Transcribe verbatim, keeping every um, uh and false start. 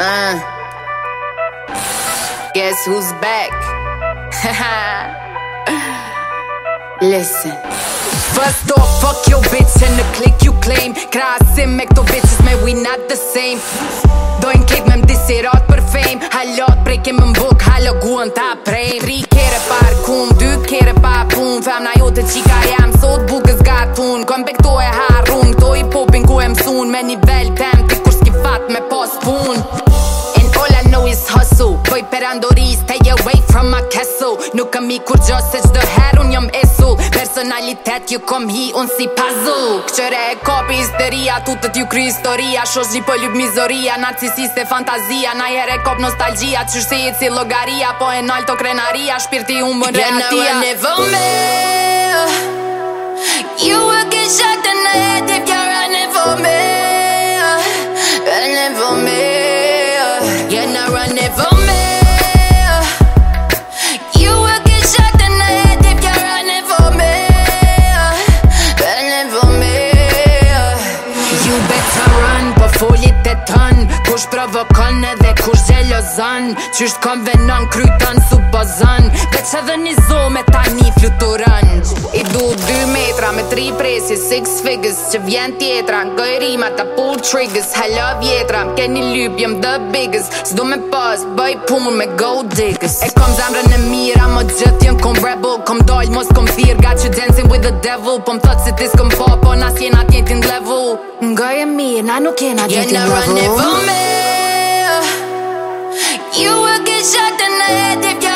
Uh. Guess who's back? Listen. First off, fuck your bitch and the click you claim. Krasim me këto bitches, man, we not the same. Dojnë klik me mdisirat për fame. Halat prejke më mbuk, halo guën ta prej. Tri kere par kum, dy kere pa pun. Femna jote qika jam, sot bukës gatun. Kom pe këto e harun, këto i popin ku e msun. Me nivel tem, ti kur s'ki fat me pas pun. And all I know is hustle. Boj perandori, stay away from my castle. Nuk kam i kur gjo se qdo her un jom esu. Personalitet ju kom hi un si puzzle. Këqëre e kapi histeria, tutët ju kry historia. Shosh një po lyp mizoria, narcisiste fantazia. Na jere kop nostalgia, qysh se jeci logaria. Po e nalto krenaria, shpirti umbën reatia. You're running for me. You will get shot in the head if you're running for me. Running for me. You're not running for me. You will get shot in the head if you're running for me. Running for me. You better run, po folit e tën. Kush provokon edhe kush gjelozon. Qysh kom venon kryton supozon. Veç edhe një zo me tani fluturon. I du dy metra me tri presi, six figures. Që vjen tjetra, ngoj rima ta pull triggers. Hello vjetra, m'keni lyp, jem the biggest. S'do me pas, bëj pun me gold diggers. E kom zamrën e mira, mo gjët jem kom rebel. Kom doll, mos kom thirr, got you dancing with the devil. Po m'thot si tis kom po, po nas jena t'jetin level. Ngoj e mirë, na nuk jena t'jetin level. You're not running for me. You will get shot in the head if you're